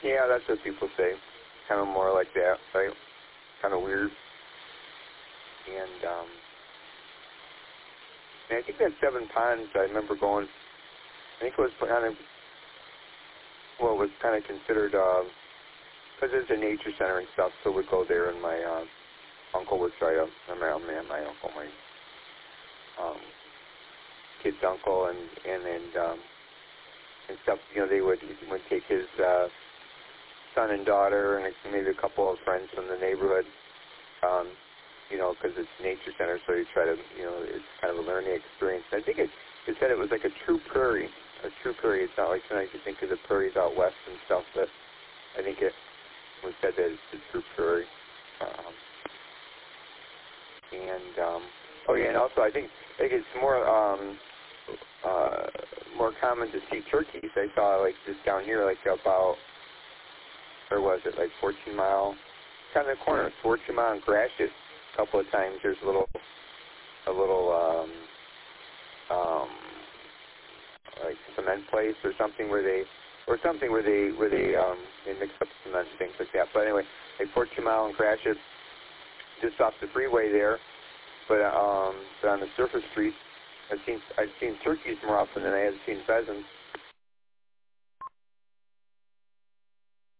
Yeah, that's what people say. Kind of more like that, right? Kind of weird. And I think that Seven Ponds, I remember going, I think it was kind of, well, it was kind of considered, because it's a nature center and stuff, so we'd go there, and my uncle would try to, my uncle, my kid's uncle, and stuff, you know, he would take his son and daughter and maybe a couple of friends from the neighborhood, you know, because it's a nature center, so you try to, you know, it's kind of a learning experience. And I think it said it was like a true prairie. It's not like sometimes you think of the prairies out west and stuff, but I think it was said that it's a true prairie. Oh yeah, and also I think it's more common to see turkeys. I saw like just down here, like about, where was it, like 14 Mile, kind of the corner, 14 Mile and Gratiot. A couple of times there's a little like cement place or something where they mix up cement and things like that. But anyway, like 14 Mile and Gratiot, just off the freeway there. But on the surface street, I've seen turkeys more often than I have seen pheasants.